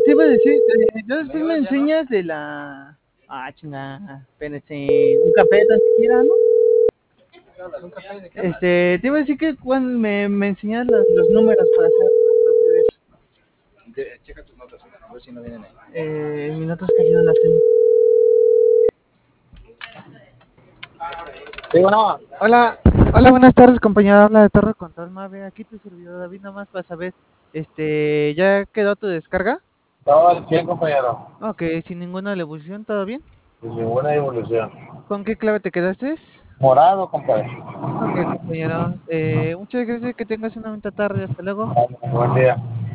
te iba a decir, ya después me enseñas de la... Ah, chinga, espérense, un café tan siquiera, ¿no? Te iba a decir que cuando me enseñas los números para hacer más rápido eso. Checa tus notas, a ver si no vienen ahí. Mis notas casi no las tengo. Sí, bueno, Hola, hola, buenas tardes, compañera. Habla de Torre Control Mave. Aquí tu servidor David, nomás para saber, ¿ya quedó tu descarga? todo al 100, compañero. Ok, sin ninguna evolución, ¿todo bien? Sin ninguna evolución. ¿Con qué clave te quedaste? Morado, compadre. Ok, compañero. Muchas gracias, que tengas una bonita tarde. Hasta luego. Buen día.